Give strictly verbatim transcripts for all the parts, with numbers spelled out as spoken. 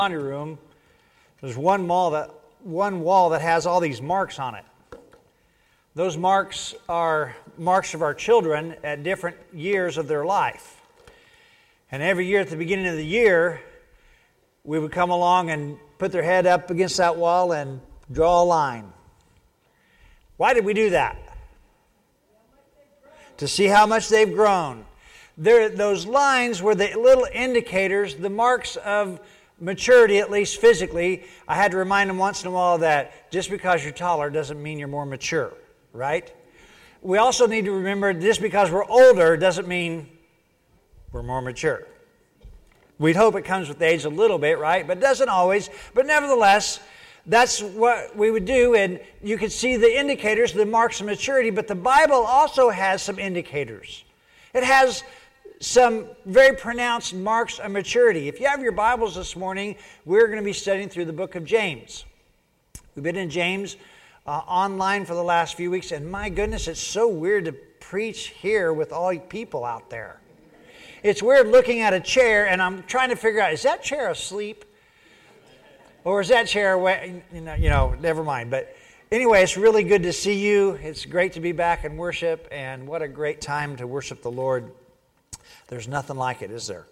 laundry room, there's one wall that one wall that has all these marks on it. Those marks are marks of our children at different years of their life. And every year at the beginning of the year, we would come along and put their head up against that wall and draw a line. Why did we do that? To see how much they've grown. There, those lines were the little indicators, the marks of maturity, at least physically. I had to remind them once in a while that just because you're taller doesn't mean you're more mature, right? We also need to remember just because we're older doesn't mean we're more mature. We'd hope it comes with age a little bit, right? But it doesn't always. But nevertheless, that's what we would do, and you can see the indicators, the marks of maturity, but the Bible also has some indicators. It has some very pronounced marks of maturity. If you have your Bibles this morning, we're going to be studying through the book of James. We've been in James uh, online for the last few weeks, and my goodness, it's so weird to preach here with all you people out there. It's weird looking at a chair, and I'm trying to figure out, is that chair asleep? Or is that chair, you know, you know, never mind. But anyway, it's really good to see you. It's great to be back in worship, and what a great time to worship the Lord. There's nothing like it, is there?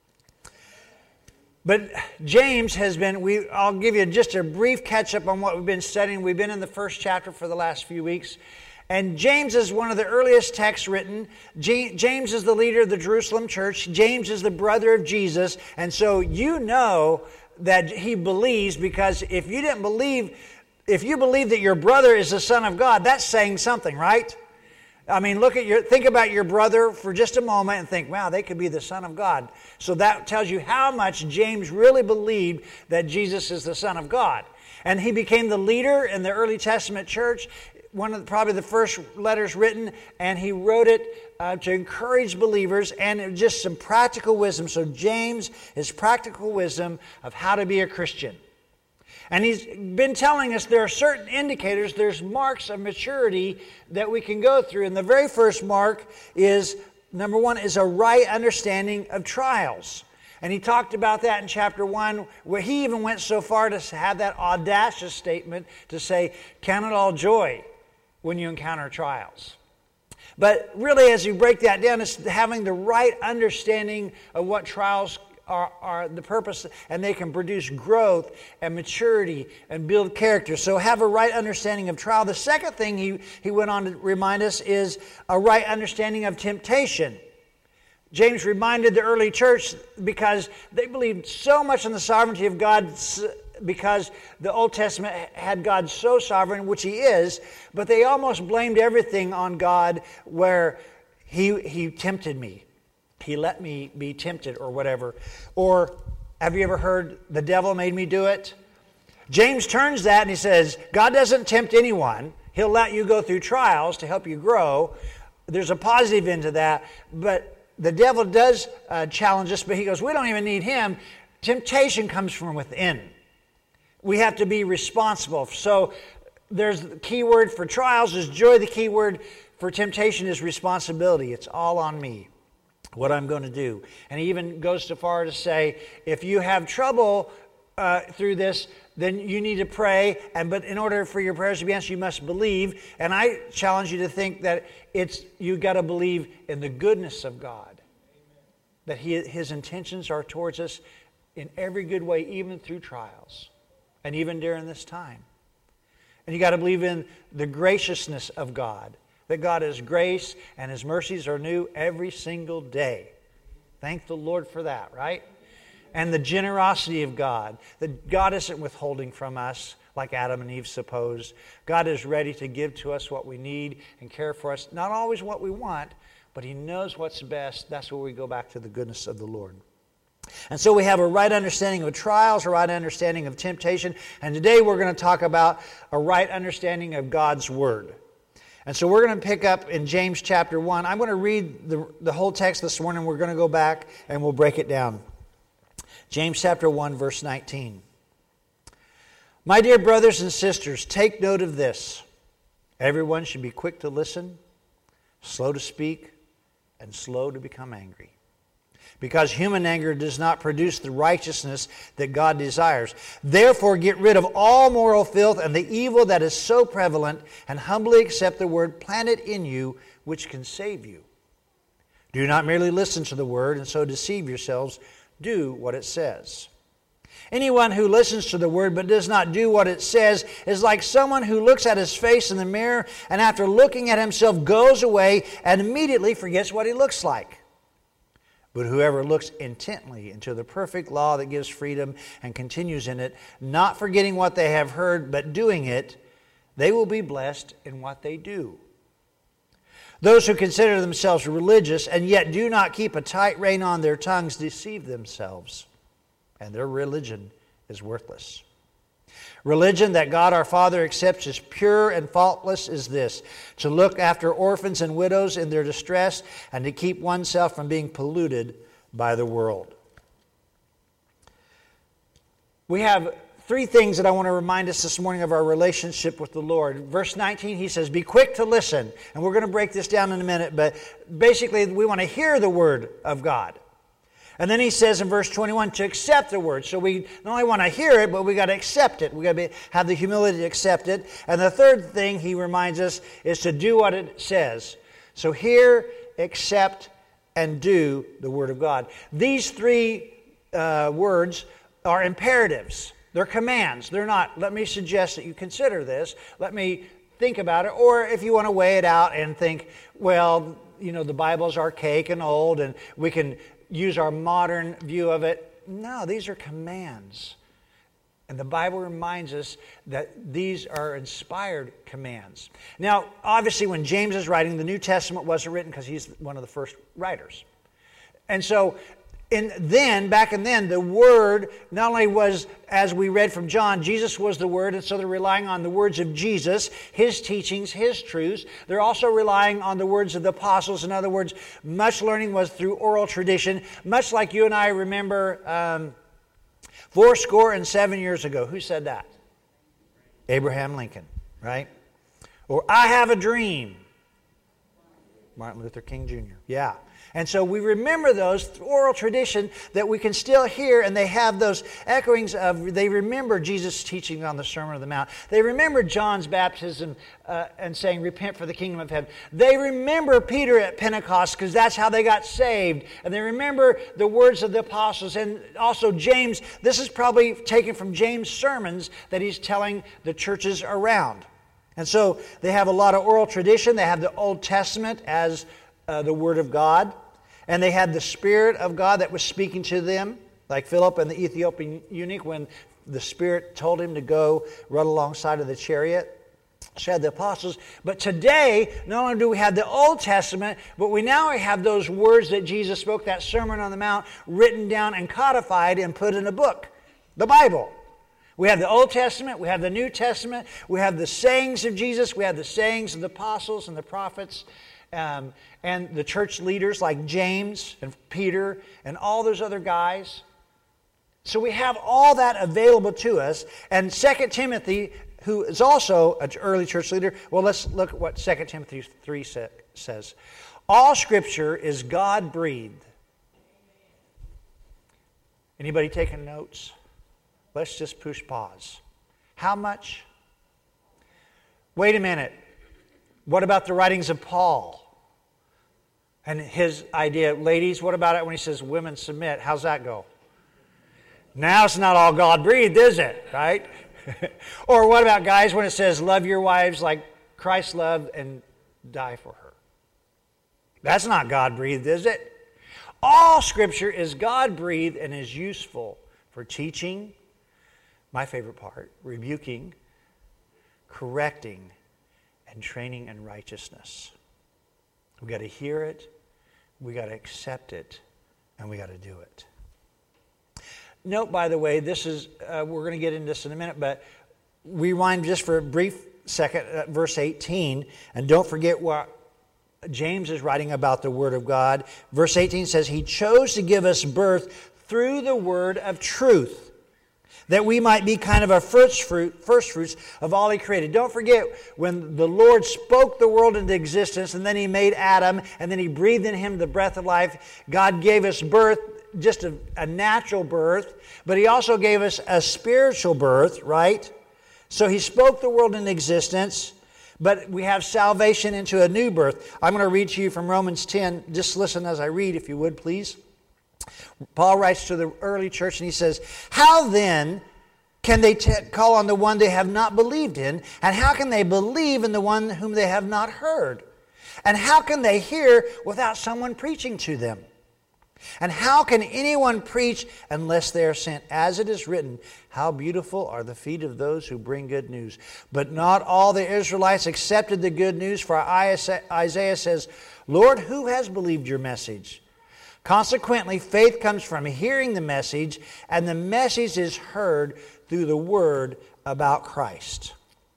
But James has been, we, I'll give you just a brief catch-up on what we've been studying. We've been in the first chapter for the last few weeks. And James is one of the earliest texts written. James is the leader of the Jerusalem church. James is the brother of Jesus. And so you know that he believes, because if you didn't believe, if you believe that your brother is the Son of God, that's saying something, right? I mean, look at your, think about your brother for just a moment and think, wow, they could be the Son of God. So that tells you how much James really believed that Jesus is the Son of God. And he became the leader in the early Testament church, one of the, probably the first letters written, and he wrote it uh, to encourage believers, and it was just some practical wisdom. So James is practical wisdom of how to be a Christian. And he's been telling us there are certain indicators, there's marks of maturity that we can go through. And the very first mark is, number one, is a right understanding of trials. And he talked about that in chapter one, where he even went so far to have that audacious statement to say, count it all joy when you encounter trials. But really, as you break that down, it's having the right understanding of what trials Are, are the purpose, and they can produce growth and maturity and build character. So have a right understanding of trial. The second thing he, he went on to remind us is a right understanding of temptation. James reminded the early church, because they believed so much in the sovereignty of God, because the Old Testament had God so sovereign, which He is, but they almost blamed everything on God, where He, he tempted me. He let me be tempted, or whatever. Or have you ever heard, the devil made me do it? James turns that and he says, God doesn't tempt anyone. He'll let you go through trials to help you grow. There's a positive into that. But the devil does uh, challenge us, but he goes, we don't even need him. Temptation comes from within. We have to be responsible. So there's the key word for trials is joy. The key word for temptation is responsibility. It's all on me, what I'm going to do. And he even goes so far to say, if you have trouble uh, through this, then you need to pray. And but in order for your prayers to be answered, you must believe. And I challenge you to think that it's you got to believe in the goodness of God. Amen. That he, His intentions are towards us in every good way, even through trials, and even during this time. And you got to believe in the graciousness of God. That God is grace and His mercies are new every single day. Thank the Lord for that, right? And the generosity of God. That God isn't withholding from us like Adam and Eve supposed. God is ready to give to us what we need and care for us. Not always what we want, but He knows what's best. That's where we go back to the goodness of the Lord. And so we have a right understanding of trials, a right understanding of temptation. And today we're going to talk about a right understanding of God's Word. And so we're going to pick up in James chapter one. I'm going to read the, the whole text this morning. We're going to go back and we'll break it down. James chapter one, verse nineteen. My dear brothers and sisters, take note of this. Everyone should be quick to listen, slow to speak, and slow to become angry. because human anger does not produce the righteousness that God desires. Therefore, get rid of all moral filth and the evil that is so prevalent, and humbly accept the word planted in you, which can save you. Do not merely listen to the word and so deceive yourselves. Do what it says. Anyone who listens to the word but does not do what it says is like someone who looks at his face in the mirror and after looking at himself goes away and immediately forgets what he looks like. But whoever looks intently into the perfect law that gives freedom and continues in it, not forgetting what they have heard but doing it, they will be blessed in what they do. Those who consider themselves religious and yet do not keep a tight rein on their tongues deceive themselves, and their religion is worthless. Religion that God our Father accepts as pure and faultless is this: to look after orphans and widows in their distress and to keep oneself from being polluted by the world. We have three things that I want to remind us this morning of our relationship with the Lord. Verse nineteen, he says, be quick to listen. And we're going to break this down in a minute, but basically we want to hear the word of God. And then he says in verse twenty-one to accept the word. So we not only want to hear it, but we got to accept it. We got to be, have the humility to accept it. And the third thing he reminds us is to do what it says. So hear, accept, and do the word of God. These three uh, words are imperatives. They're commands. They're not, let me suggest that you consider this. Let me think about it. Or if you want to weigh it out and think, well, you know, the Bible's archaic and old and we can use our modern view of it. No, these are commands. And the Bible reminds us that these are inspired commands. Now, obviously, when James is writing, the New Testament wasn't written because he's one of the first writers. And so, in then, back in then, the Word not only was, as we read from John, Jesus was the Word, and so they're relying on the words of Jesus, His teachings, His truths. They're also relying on the words of the apostles. In other words, much learning was through oral tradition, much like you and I remember um, four score and seven years ago. Who said that? Abraham Lincoln, right? Or, I have a dream. Martin Luther King Junior Yeah. And so we remember those oral tradition that we can still hear, and they have those echoings of, they remember Jesus' teaching on the Sermon on the Mount. They remember John's baptism uh, and saying, repent for the kingdom of heaven. They remember Peter at Pentecost because that's how they got saved. And they remember the words of the apostles. And also James, this is probably taken from James' sermons that he's telling the churches around. And so they have a lot of oral tradition. They have the Old Testament as uh, the Word of God. And they had the Spirit of God that was speaking to them, like Philip and the Ethiopian eunuch when the Spirit told him to go run alongside of the chariot. So had the apostles. But today, not only do we have the Old Testament, but we now have those words that Jesus spoke, that Sermon on the Mount, written down and codified and put in a book, the Bible. We have the Old Testament, we have the New Testament, we have the sayings of Jesus, we have the sayings of the apostles and the prophets, um, and the church leaders like James and Peter and all those other guys. So we have all that available to us. And Second Timothy, who is also an early church leader, well, let's look at what Second Timothy three says. All Scripture is God-breathed. Anybody taking notes? Let's just push pause. How much? Wait a minute. What about the writings of Paul? And his idea, ladies, what about it when he says women submit? How's that go? Now it's not all God-breathed, is it? Right? Or what about guys when it says love your wives like Christ loved and die for her? That's not God-breathed, is it? All Scripture is God-breathed and is useful for teaching, my favorite part, rebuking, correcting, and training in righteousness. We got to hear it, we got to accept it, and we got to do it. Note, by the way, this is, uh, we're going to get into this in a minute, but rewind just for a brief second at verse eighteen, and don't forget what James is writing about the Word of God. Verse eighteen says, He chose to give us birth through the word of truth, that we might be kind of a first fruit, first fruits of all He created. Don't forget, when the Lord spoke the world into existence, and then He made Adam, and then He breathed in him the breath of life, God gave us birth, just a, a natural birth, but He also gave us a spiritual birth, right? So He spoke the world into existence, but we have salvation into a new birth. I'm going to read to you from Romans ten. Just listen as I read, if you would, please. Paul writes to the early church and he says, "How then can they t- call on the one they have not believed in? And how can they believe in the one whom they have not heard? And how can they hear without someone preaching to them? And how can anyone preach unless they are sent? As it is written, how beautiful are the feet of those who bring good news. But not all the Israelites accepted the good news, for Isaiah says, 'Lord, who has believed your message?' Consequently, faith comes from hearing the message, and the message is heard through the word about Christ."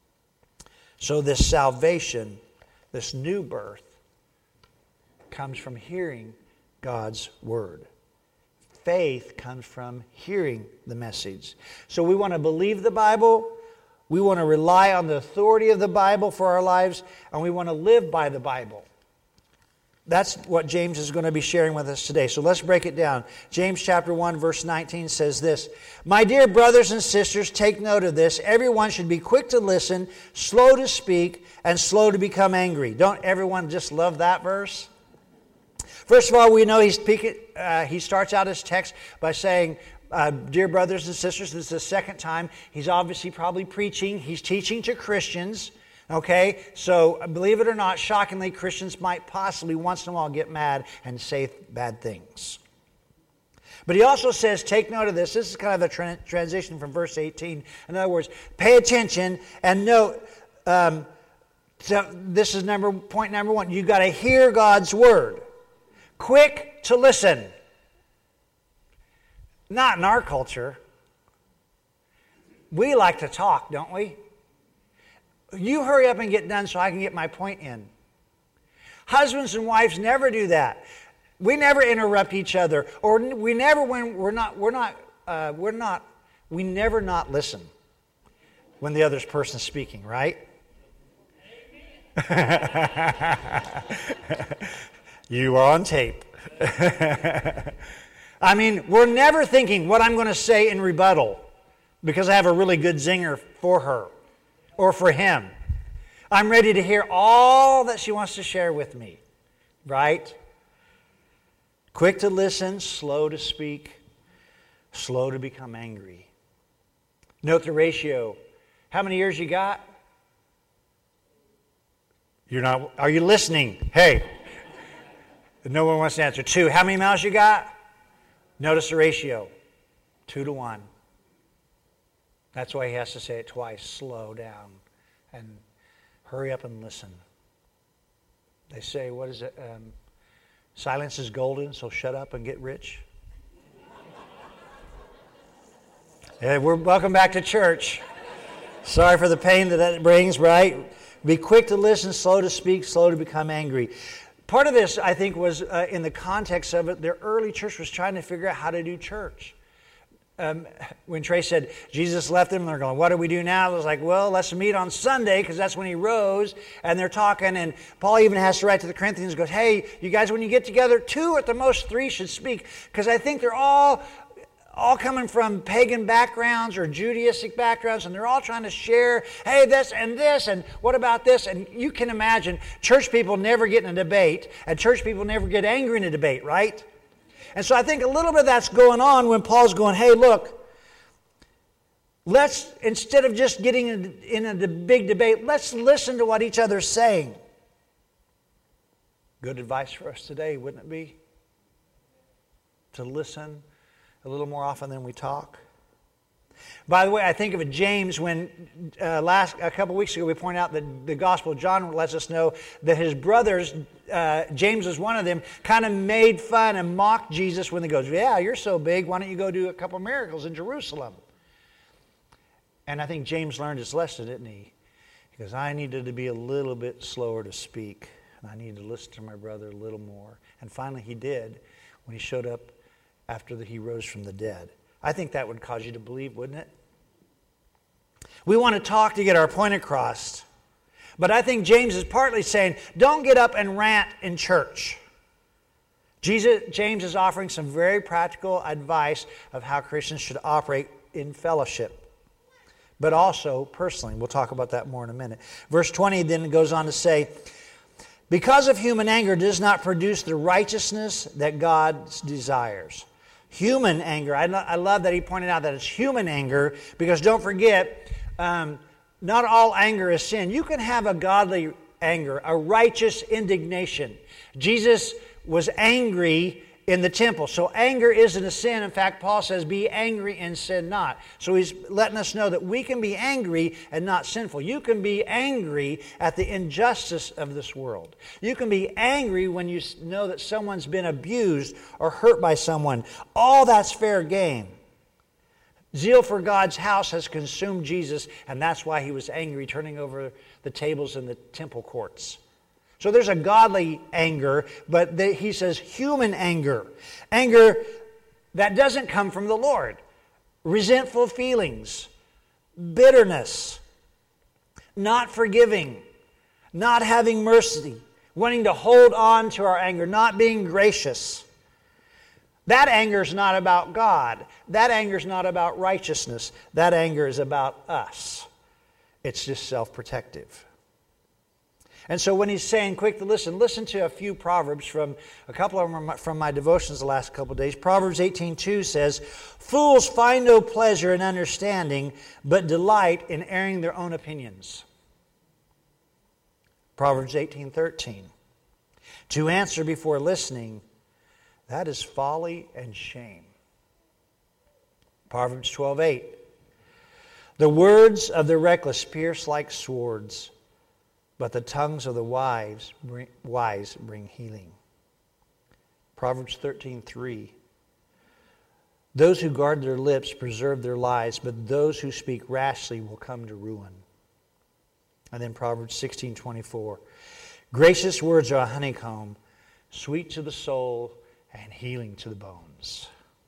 So this salvation, this new birth, comes from hearing God's word. Faith comes from hearing the message. So we want to believe the Bible, we want to rely on the authority of the Bible for our lives, and we want to live by the Bible. That's what James is going to be sharing with us today. So let's break it down. James chapter one, verse nineteen says this, "My dear brothers and sisters, take note of this. Everyone should be quick to listen, slow to speak, and slow to become angry." Don't everyone just love that verse? First of all, we know he's speaking, uh, he starts out his text by saying, uh, "Dear brothers and sisters," this is the second time. He's obviously probably preaching. He's teaching to Christians. Okay, so believe it or not, shockingly, Christians might possibly once in a while get mad and say bad things. But he also says, take note of this. This is kind of a tra- transition from verse eighteen. In other words, pay attention and note. Um, so this is number point number one. You've got to hear God's word. Quick to listen. Not in our culture. We like to talk, don't we? You hurry up and get done so I can get my point in. Husbands and wives never do that. We never interrupt each other, or we never when we're not we're not uh, we're not we never not listen when the other person's speaking, right? You are on tape. I mean, we're never thinking what I'm going to say in rebuttal because I have a really good zinger for her. Or for him. I'm ready to hear all that she wants to share with me. Right? Quick to listen, slow to speak, slow to become angry. Note the ratio. How many ears you got? You're not. Are you listening? Hey. No one wants to answer. Two. How many mouths you got? Notice the ratio. Two to one. That's why he has to say it twice. Slow down and hurry up and listen. They say, what is it? Um, silence is golden, so shut up and get rich. Yeah, we're welcome back to church. Sorry for the pain that that brings, right? Be quick to listen, slow to speak, slow to become angry. Part of this, I think, was uh, in the context of it, the early church was trying to figure out how to do church. Um, when Trey said Jesus left them, and they're going, what do we do now? It was like, well, let's meet on Sunday because that's when he rose. And they're talking, and Paul even has to write to the Corinthians and goes, hey, you guys, when you get together, two at the most three should speak because I think they're all all coming from pagan backgrounds or Judaistic backgrounds, and they're all trying to share, hey, this and this, and what about this? And you can imagine church people never get in a debate, and church people never get angry in a debate, right? And so I think a little bit of that's going on when Paul's going, hey, look, let's, instead of just getting in, in a big debate, let's listen to what each other's saying. Good advice for us today, wouldn't it be? To listen a little more often than we talk. By the way, I think of it, James, when uh, last a couple weeks ago we pointed out that the Gospel of John lets us know that his brothers, uh, James was one of them, kind of made fun and mocked Jesus when he goes, yeah, you're so big, why don't you go do a couple miracles in Jerusalem? And I think James learned his lesson, didn't he? He goes, I needed to be a little bit slower to speak, and I needed to listen to my brother a little more. And finally he did when he showed up after the, he rose from the dead. I think that would cause you to believe, wouldn't it? We want to talk to get our point across. But I think James is partly saying, don't get up and rant in church. Jesus, James is offering some very practical advice of how Christians should operate in fellowship, but also personally. We'll talk about that more in a minute. Verse twenty then goes on to say, because of human anger does not produce the righteousness that God desires. Human anger, I, lo- I love that he pointed out that it's human anger, because don't forget, um, not all anger is sin. You can have a godly anger, a righteous indignation. Jesus was angry in the temple. So anger isn't a sin. In fact, Paul says, be angry and sin not. So he's letting us know that we can be angry and not sinful. You can be angry at the injustice of this world. You can be angry when you know that someone's been abused or hurt by someone. All that's fair game. Zeal for God's house has consumed Jesus, and that's why he was angry, turning over the tables in the temple courts. So there's a godly anger, but the, he says human anger. Anger that doesn't come from the Lord. Resentful feelings, bitterness, not forgiving, not having mercy, wanting to hold on to our anger, not being gracious. That anger is not about God. That anger is not about righteousness. That anger is about us. It's just self-protective. And so when he's saying quick to listen, listen to a few Proverbs from a couple of them from my devotions the last couple of days. Proverbs eighteen two says, fools find no pleasure in understanding, but delight in airing their own opinions. Proverbs eighteen thirteen, to answer before listening, that is folly and shame. Proverbs twelve eight, the words of the reckless pierce like swords, but the tongues of the wise bring, wise bring healing. Proverbs thirteen three, those who guard their lips preserve their lives, but those who speak rashly will come to ruin. And then Proverbs sixteen twenty-four, gracious words are a honeycomb, sweet to the soul and healing to the bones.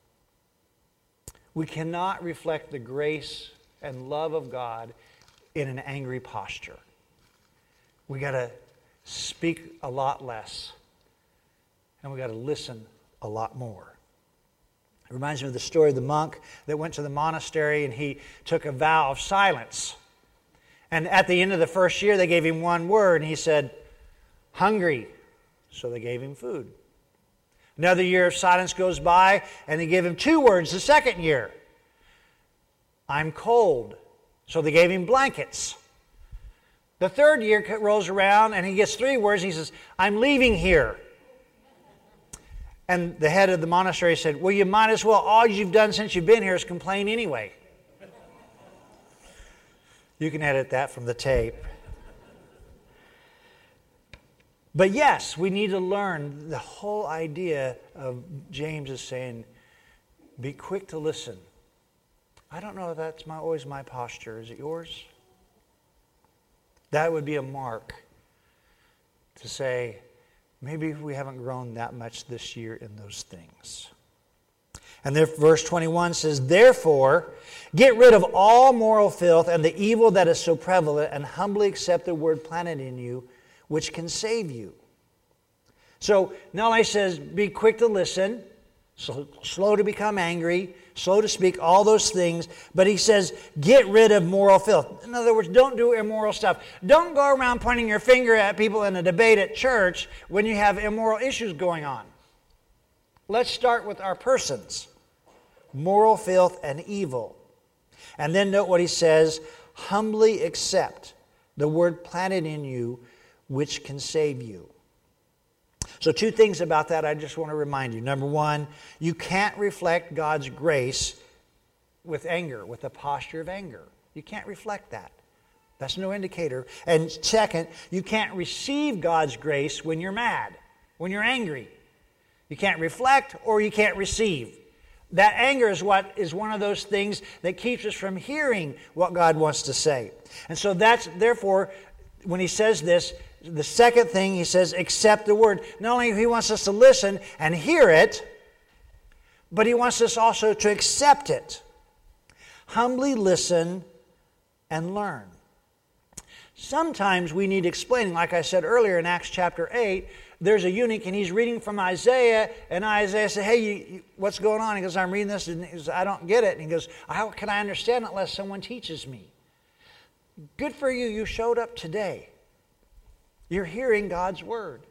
We cannot reflect the grace and love of God in an angry posture. We got to speak a lot less, and we got to listen a lot more. It reminds me of the story of the monk that went to the monastery and he took a vow of silence. And at the end of the first year, they gave him one word, and he said, hungry. So they gave him food. Another year of silence goes by, and they give him two words the second year. I'm cold. So they gave him blankets. The third year rolls around, and he gets three words. He says, I'm leaving here. And the head of the monastery said, well, you might as well. All you've done since you've been here is complain anyway. You can edit that from the tape. But yes, we need to learn the whole idea of James is saying, be quick to listen. I don't know if that's my, always my posture. Is it yours? That would be a mark to say, maybe we haven't grown that much this year in those things. And there, verse twenty-one says, therefore, get rid of all moral filth and the evil that is so prevalent, and humbly accept the word planted in you, which can save you. So, not only says, be quick to listen, so, slow to become angry, slow to speak, all those things, but he says, get rid of moral filth. In other words, don't do immoral stuff. Don't go around pointing your finger at people in a debate at church when you have immoral issues going on. Let's start with our persons. Moral filth and evil. And then note what he says, humbly accept the word planted in you, which can save you. So two things about that I just want to remind you. Number one, you can't reflect God's grace with anger, with a posture of anger. You can't reflect that. That's no indicator. And second, you can't receive God's grace when you're mad, when you're angry. You can't reflect or you can't receive. That anger is what is one of those things that keeps us from hearing what God wants to say. And so that's, therefore, when he says this, the second thing he says, accept the word. Not only he wants us to listen and hear it, but he wants us also to accept it. Humbly listen and learn. Sometimes we need explaining. Like I said earlier in Acts chapter eight, there's a eunuch and he's reading from Isaiah, and Isaiah said, hey, you, you, what's going on? He goes, I'm reading this, and he goes, I don't get it. And he goes, how can I understand it unless someone teaches me? Good for you, you showed up today. You're hearing God's word.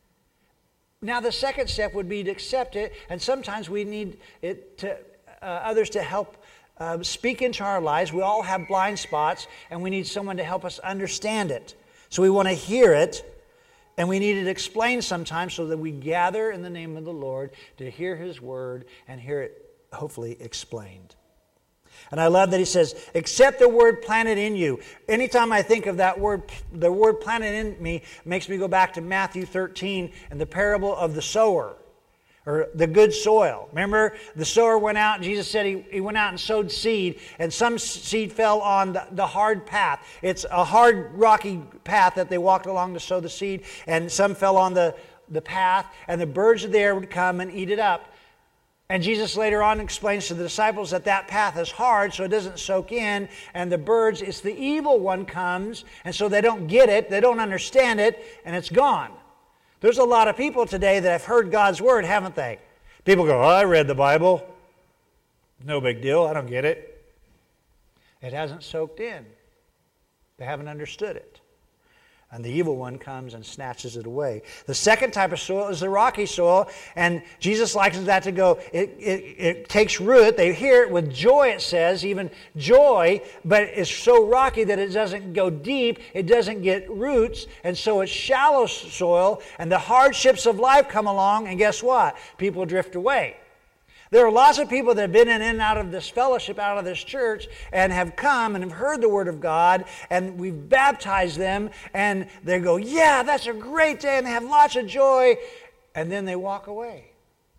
Now the second step would be to accept it, and sometimes we need it to uh, others to help uh, speak into our lives. We all have blind spots, and we need someone to help us understand it. So we want to hear it, and we need it explained sometimes so that we gather in the name of the Lord to hear His word and hear it hopefully explained. And I love that he says, accept the word planted in you. Anytime I think of that word, the word planted in me makes me go back to Matthew thirteen and the parable of the sower, or the good soil. Remember, the sower went out, and Jesus said he, he went out and sowed seed, and some seed fell on the, the hard path. It's a hard, rocky path that they walked along to sow the seed, and some fell on the, the path, and the birds of the air would come and eat it up. And Jesus later on explains to the disciples that that path is hard, so it doesn't soak in. And the birds, it's the evil one comes, and so they don't get it, they don't understand it, and it's gone. There's a lot of people today that have heard God's word, haven't they? People go, oh, I read the Bible. No big deal, I don't get it. It hasn't soaked in. They haven't understood it. And the evil one comes and snatches it away. The second type of soil is the rocky soil, and Jesus likens that to go, it, it, it takes root, they hear it with joy, it says, even joy, but it's so rocky that it doesn't go deep, it doesn't get roots, and so it's shallow soil, and the hardships of life come along, and guess what? People drift away. There are lots of people that have been in and out of this fellowship, out of this church, and have come and have heard the Word of God, and we've baptized them, and they go, yeah, that's a great day, and they have lots of joy, and then they walk away.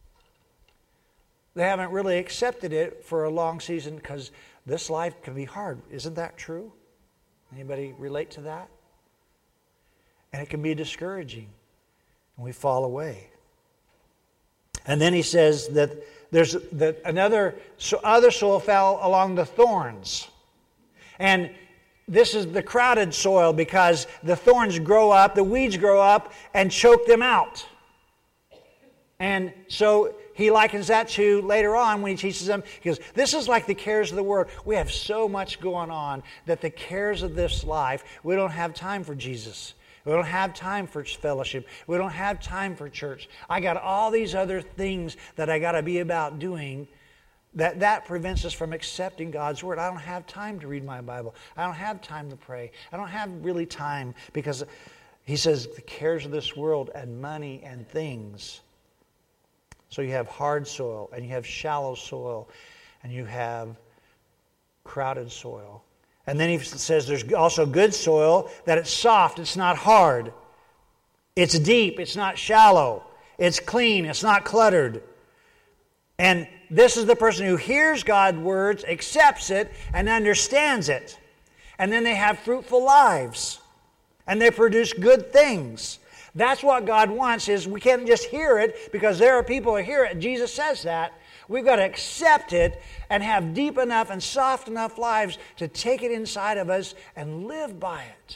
They haven't really accepted it for a long season because this life can be hard. Isn't that true? Anybody relate to that? And it can be discouraging, and we fall away. And then he says that there's that another so other soil fell along the thorns. And this is the crowded soil because the thorns grow up, the weeds grow up and choke them out. And so he likens that to later on when he teaches them, he goes, this is like the cares of the world. We have so much going on that the cares of this life, we don't have time for Jesus. We don't have time for fellowship. We don't have time for church. I got all these other things that I got to be about doing. That, that prevents us from accepting God's word. I don't have time to read my Bible. I don't have time to pray. I don't have really time because he says the cares of this world and money and things. So you have hard soil and you have shallow soil and you have crowded soil. And then he says there's also good soil, that it's soft, it's not hard. It's deep, it's not shallow. It's clean, it's not cluttered. And this is the person who hears God's words, accepts it, and understands it. And then they have fruitful lives. And they produce good things. That's what God wants, is we can't just hear it because there are people who hear it. Jesus says that. We've got to accept it and have deep enough and soft enough lives to take it inside of us and live by it.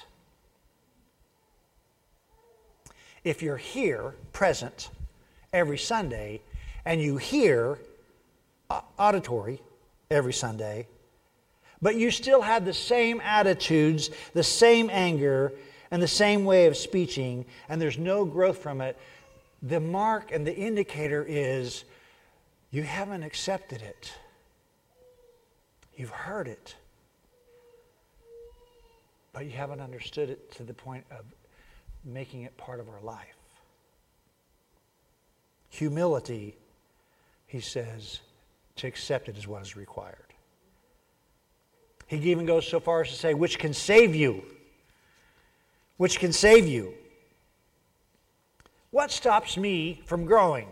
If you're here, present, every Sunday, and you hear auditory every Sunday, but you still have the same attitudes, the same anger, and the same way of speaking, and there's no growth from it, the mark and the indicator is you haven't accepted it. You've heard it. But you haven't understood it to the point of making it part of our life. Humility, he says, to accept it is what is required. He even goes so far as to say, which can save you. Which can save you. What stops me from growing?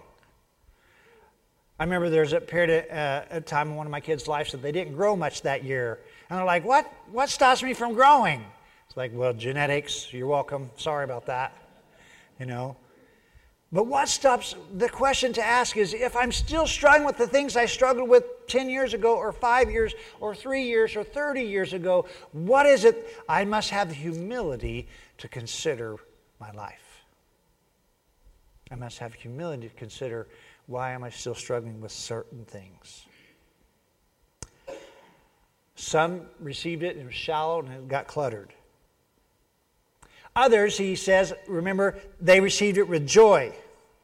I remember there was a period of uh, a time in one of my kids' lives that they didn't grow much that year. And they're like, what? What stops me from growing? It's like, well, genetics, you're welcome. Sorry about that. You know. But what stops, the question to ask is, if I'm still struggling with the things I struggled with ten years ago or five years or three years or thirty years ago. What is it? I must have the humility to consider my life. I must have humility to consider, why am I still struggling with certain things? Some received it and it was shallow and it got cluttered. Others, he says, remember, they received it with joy.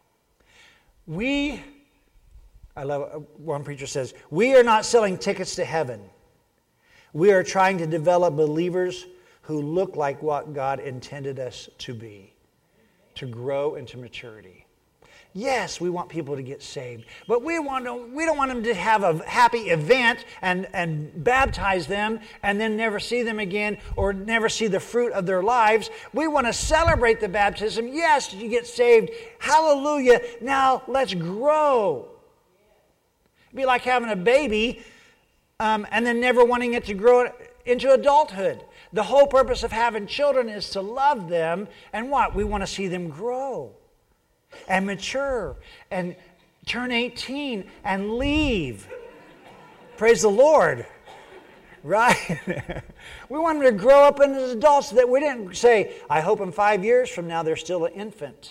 We, I love, one preacher says, we are not selling tickets to heaven. We are trying to develop believers who look like what God intended us to be, to grow into maturity. Yes, we want people to get saved, but we want to, we don't want them to have a happy event and, and baptize them and then never see them again or never see the fruit of their lives. We want to celebrate the baptism. Yes, you get saved. Hallelujah. Now let's grow. It'd be like having a baby um, and then never wanting it to grow into adulthood. The whole purpose of having children is to love them, and what? We want to see them grow and mature and turn eighteen and leave. Praise the Lord. Right? We want them to grow up into adults, so that we didn't say, I hope in five years from now they're still an infant.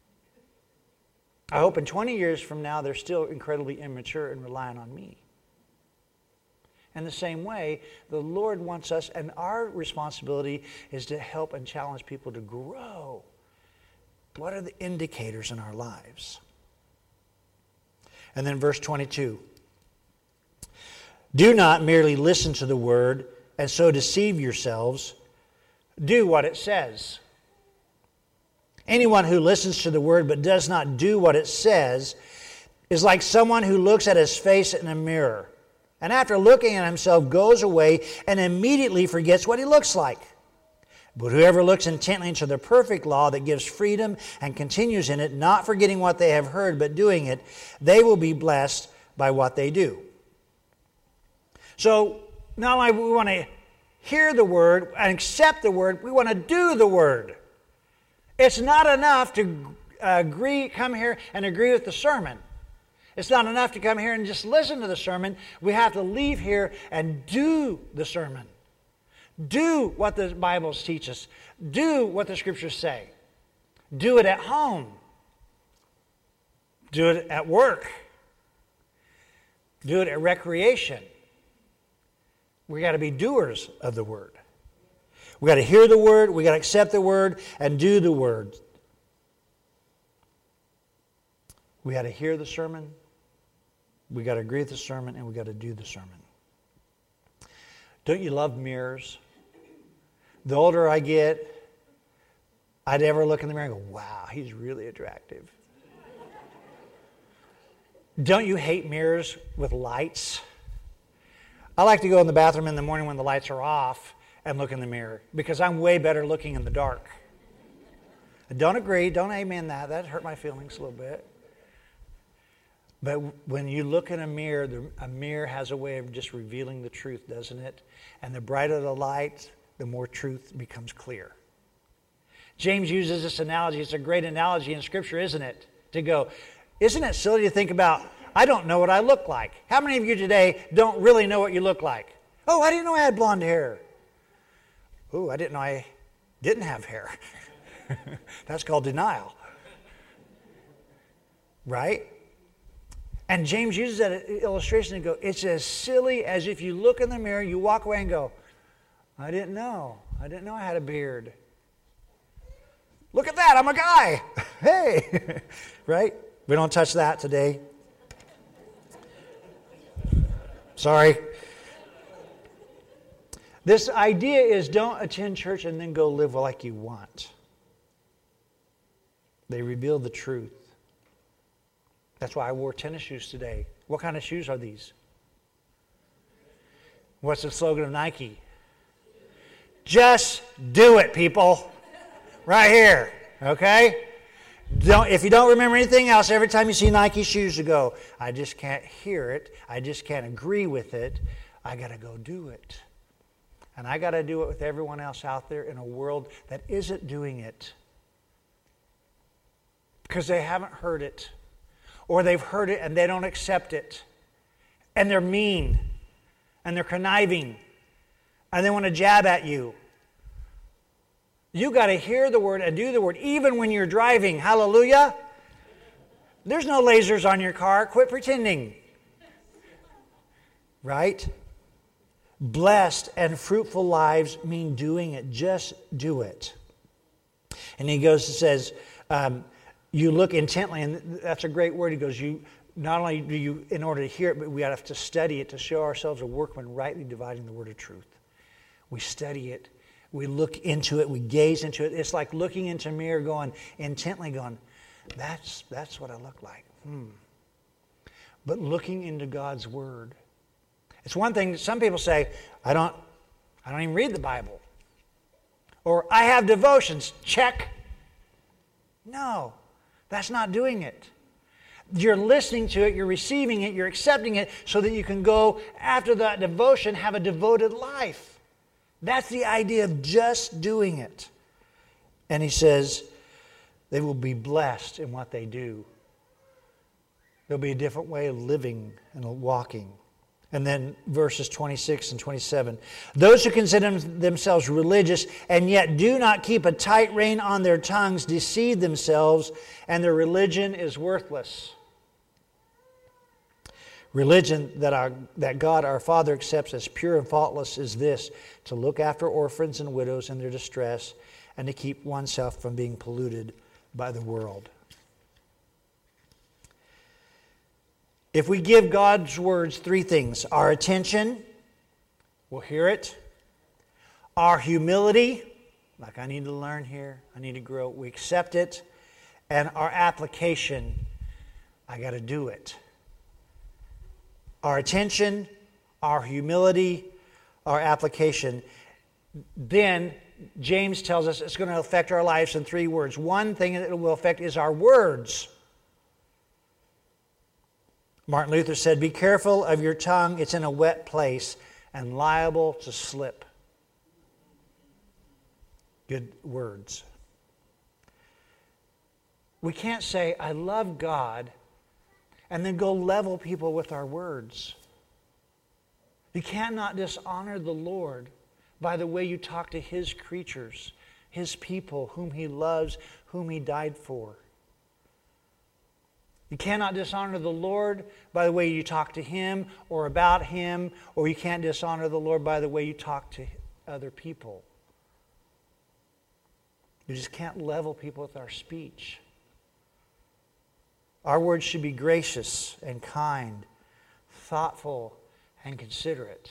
I hope in twenty years from now they're still incredibly immature and relying on me. In the same way, the Lord wants us, and our responsibility is to help and challenge people to grow. What are the indicators in our lives? And then verse twenty-two. Do not merely listen to the word and so deceive yourselves. Do what it says. Anyone who listens to the word but does not do what it says is like someone who looks at his face in a mirror, and after looking at himself goes away and immediately forgets what he looks like. But whoever looks intently into the perfect law that gives freedom and continues in it, not forgetting what they have heard but doing it, they will be blessed by what they do. So not only do we want to hear the word and accept the word, we want to do the word. It's not enough to agree, come here and agree with the sermon. It's not enough to come here and just listen to the sermon. We have to leave here and do the sermon. Do what the Bibles teach us. Do what the Scriptures say. Do it at home. Do it at work. Do it at recreation. We got to be doers of the Word. We got to hear the Word, we got to accept the Word, and do the Word. We got to hear the sermon, we got to agree with the sermon, and we got to do the sermon. Don't you love mirrors? The older I get, I'd ever look in the mirror and go, wow, he's really attractive. Don't you hate mirrors with lights? I like to go in the bathroom in the morning when the lights are off and look in the mirror, because I'm way better looking in the dark. I don't agree, don't amen that. That hurt my feelings a little bit. But when you look in a mirror, the, a mirror has a way of just revealing the truth, doesn't it? And the brighter the light, the more truth becomes clear. James uses this analogy. It's a great analogy in Scripture, isn't it? To go, isn't it silly to think about, I don't know what I look like. How many of you today don't really know what you look like? Oh, I didn't know I had blonde hair. Oh, I didn't know I didn't have hair. That's called denial. Right? And James uses that illustration to go, it's as silly as if you look in the mirror, you walk away and go, I didn't know. I didn't know I had a beard. Look at that, I'm a guy. Hey. Right? We don't touch that today. Sorry. This idea is don't attend church and then go live like you want. They reveal the truth. That's why I wore tennis shoes today. What kind of shoes are these? What's the slogan of Nike? Just do it, people. Right here, okay? Don't, if you don't remember anything else, every time you see Nike shoes, you go, I just can't hear it. I just can't agree with it. I got to go do it. And I got to do it with everyone else out there in a world that isn't doing it. Because they haven't heard it. Or they've heard it and they don't accept it. And they're mean. And they're conniving. And they want to jab at you. You got to hear the word and do the word, even when you're driving. Hallelujah. There's no lasers on your car. Quit pretending. Right? Blessed and fruitful lives mean doing it. Just do it. And he goes and says, um, you look intently, and that's a great word. He goes, you not only do you, in order to hear it, but we have to study it to show ourselves a workman rightly dividing the word of truth. We study it. We look into it. We gaze into it. It's like looking into a mirror, going intently, going, that's, that's what I look like. Hmm. But looking into God's word. It's one thing, some people say, I don't, I don't even read the Bible. Or I have devotions. Check. No, that's not doing it. You're listening to it, you're receiving it, you're accepting it so that you can go after that devotion, have a devoted life. That's the idea of just doing it. And he says, they will be blessed in what they do. There'll be a different way of living and walking. And then verses twenty-six and twenty-seven. Those who consider themselves religious and yet do not keep a tight rein on their tongues deceive themselves, and their religion is worthless. Religion that, our, that God our Father accepts as pure and faultless is this: to look after orphans and widows in their distress and to keep oneself from being polluted by the world. If we give God's words three things: our attention, we'll hear it; our humility, like I need to learn here, I need to grow, we accept it; and our application, I got to do it. Our attention, our humility, our application. Then James tells us it's going to affect our lives in three words. One thing that it will affect is our words. Martin Luther said, be careful of your tongue. It's in a wet place and liable to slip. Good words. We can't say, I love God, and then go level people with our words. You cannot dishonor the Lord by the way you talk to His creatures, His people, whom He loves, whom He died for. You cannot dishonor the Lord by the way you talk to Him or about Him, or you can't dishonor the Lord by the way you talk to other people. You just can't level people with our speech. Our words should be gracious and kind, thoughtful and considerate.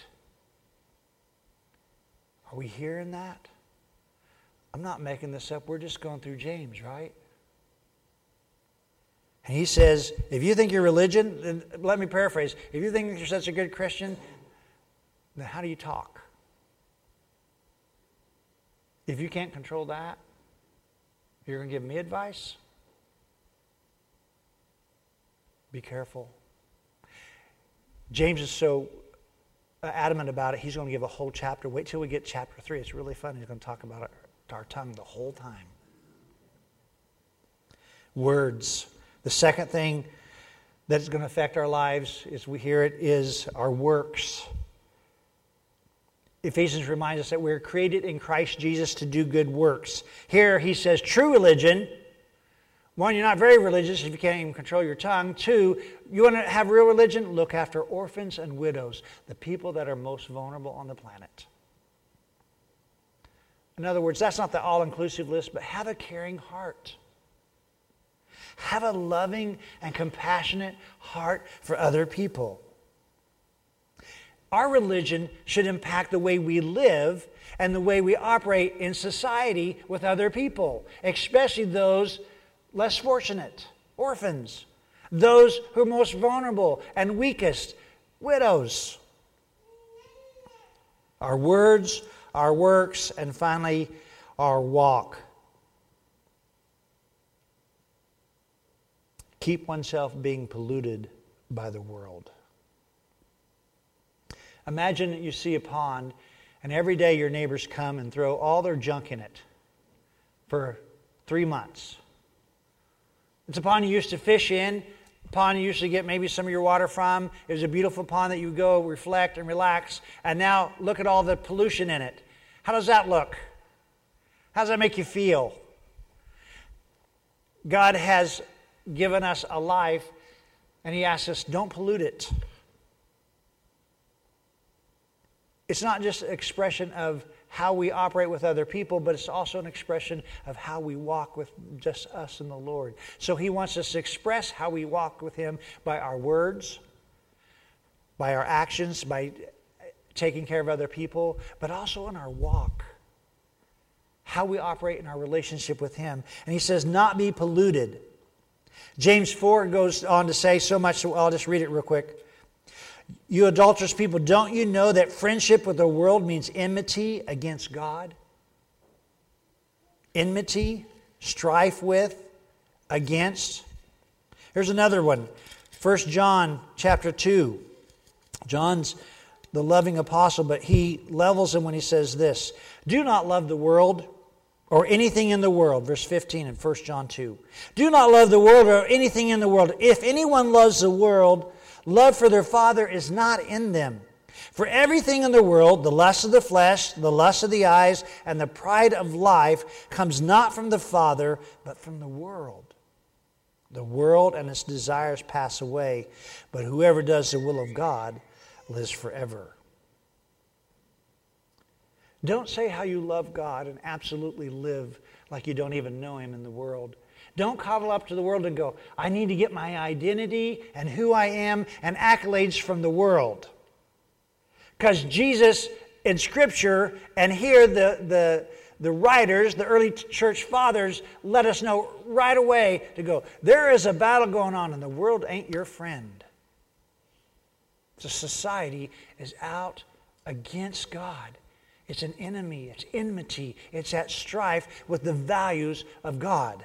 Are we hearing that? I'm not making this up. We're just going through James, right? And he says, if you think you're religion, then let me paraphrase. If you think you're such a good Christian, then how do you talk? If you can't control that, you're going to give me advice? Be careful. James is so adamant about it, he's going to give a whole chapter. Wait till we get chapter three. It's really fun. He's going to talk about our, our tongue the whole time. Words. The second thing that's going to affect our lives as we hear it is our works. Ephesians reminds us that we're created in Christ Jesus to do good works. Here he says true religion. One, you're not very religious if you can't even control your tongue. Two, you want to have real religion? Look after orphans and widows, the people that are most vulnerable on the planet. In other words, that's not the all-inclusive list, but have a caring heart. Have a loving and compassionate heart for other people. Our religion should impact the way we live and the way we operate in society with other people, especially those less fortunate, orphans, those who are most vulnerable and weakest, widows. Our words, our works, and finally, our walk. Keep oneself being polluted by the world. Imagine that you see a pond, and every day your neighbors come and throw all their junk in it for three months. It's a pond you used to fish in pond you usually get maybe some of your water from. It was a beautiful pond that you go reflect and relax. And now look at all the pollution in it. How does that look? How does that make you feel? God has given us a life, and He asks us, don't pollute it. It's not just an expression of how we operate with other people, but it's also an expression of how we walk with just us and the Lord. So He wants us to express how we walk with Him by our words, by our actions, by taking care of other people, but also in our walk, how we operate in our relationship with Him. And He says, not be polluted. James four goes on to say so much, so I'll just read it real quick. You adulterous people, don't you know that friendship with the world means enmity against God? Enmity, strife with, against. Here's another one. First John chapter two. John's the loving apostle, but he levels him when he says this. Do not love the world or anything in the world. Verse fifteen in First John two. Do not love the world or anything in the world. If anyone loves the world, love for their Father is not in them. For everything in the world, the lust of the flesh, the lust of the eyes, and the pride of life comes not from the Father, but from the world. The world and its desires pass away, but whoever does the will of God lives forever. Don't say how you love God and absolutely live like you don't even know Him in the world. Don't coddle up to the world and go, I need to get my identity and who I am and accolades from the world. Because Jesus in Scripture and here the, the, the writers, the early church fathers, let us know right away to go, there is a battle going on and the world ain't your friend. The society is out against God. It's an enemy. It's enmity. It's at strife with the values of God.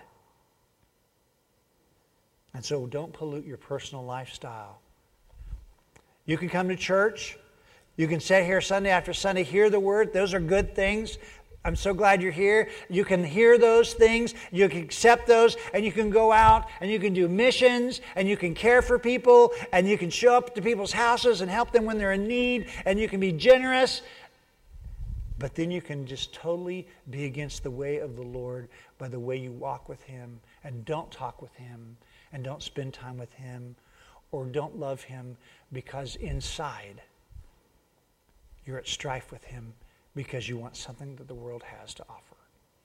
And so don't pollute your personal lifestyle. You can come to church. You can sit here Sunday after Sunday, hear the word. Those are good things. I'm so glad you're here. You can hear those things. You can accept those. And you can go out and you can do missions. And you can care for people. And you can show up to people's houses and help them when they're in need. And you can be generous. But then you can just totally be against the way of the Lord by the way you walk with Him and don't talk with Him. And don't spend time with Him or don't love Him because inside you're at strife with Him because you want something that the world has to offer.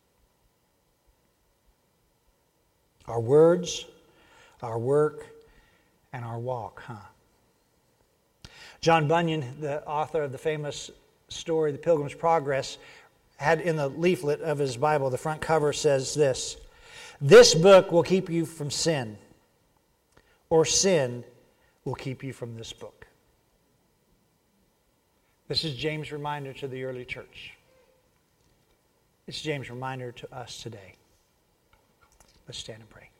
Our words, our work, and our walk, huh? John Bunyan, the author of the famous story, The Pilgrim's Progress, had in the leaflet of his Bible, the front cover says this, this book will keep you from sin, or sin will keep you from this book. This is James' reminder to the early church. It's James' reminder to us today. Let's stand and pray.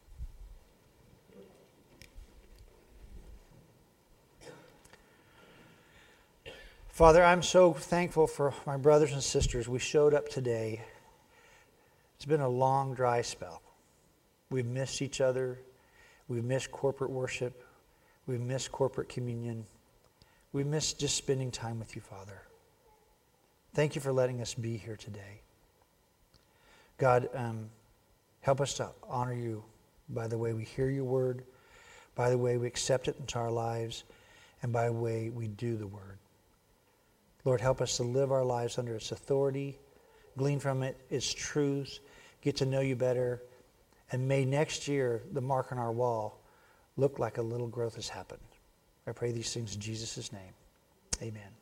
Father, I'm so thankful for my brothers and sisters. We showed up today. It's been a long, dry spell. We've missed each other. We've missed corporate worship. We've missed corporate communion. We've missed just spending time with you, Father. Thank you for letting us be here today. God, um, help us to honor you by the way we hear your word, by the way we accept it into our lives, and by the way we do the word. Lord, help us to live our lives under its authority, glean from it its truths, get to know you better, and may next year the mark on our wall look like a little growth has happened. I pray these things in Jesus' name. Amen.